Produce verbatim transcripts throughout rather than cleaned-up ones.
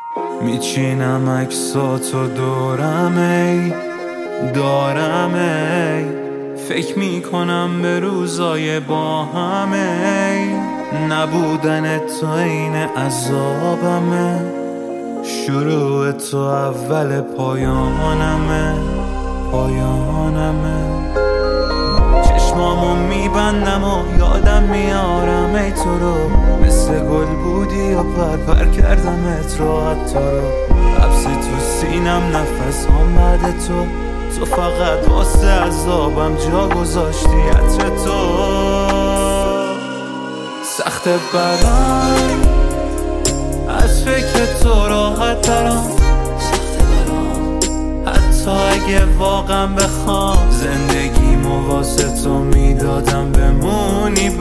میچینم عکساتو دورم ای دارم ای فکر میکنم به روزای با همه نبودن تو این عذابمه شروع تو اول پایانمه پایانمه چشمامو میبندم و یادم میارم ای تو رو مثل گل بودی و پر پر کردمت رو حتی رو حبسی تو سینم نفس هم بعد تو تو فقط واسه عذابم جا گذاشتی عطر تو سخت برام از فکر تو راحت ترم حتی اگه واقعا بخوام زندگیمو واسه تو میدادم بمونی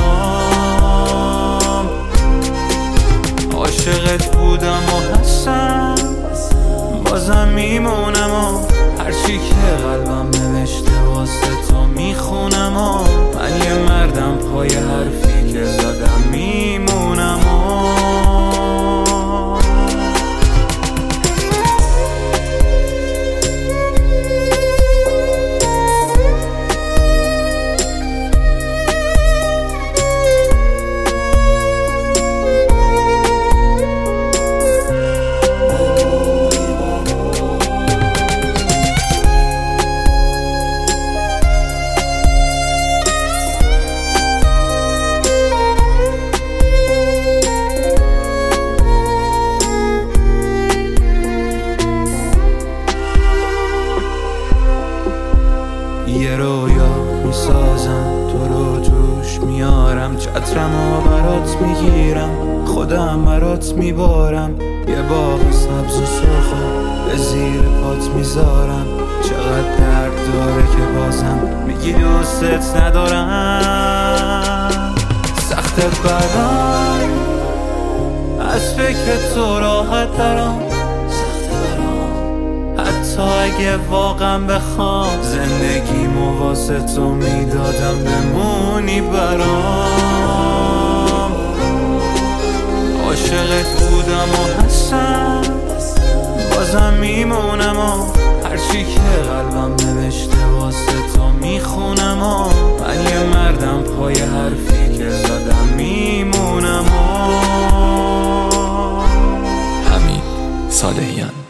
برام عاشقت بودم و هستم بازم میمونم و هرچی که قلبم نوشته واسه تو میخونم و من یه مردم پای حرفی که زدم میمونم و یه رویا میسازم تو رو توش میارم چترم و برات میگیرم خودم برات میبارم یه باغ سبز و سرخ به زیر پات میذارم چقدر درد داره که بازم میگی دوستت ندارم سخت برام از فکر تو راحت ترم حتی اگه واقعا بخوام زندگیمو واسه تو میدادم بمونی برام عاشقت بودم و هستم بازم میمونم و هرچی که قلبم نوشته واسه تو میخونم و من یه مردم پای حرفی که زدم میمونم و حمید صالحیان.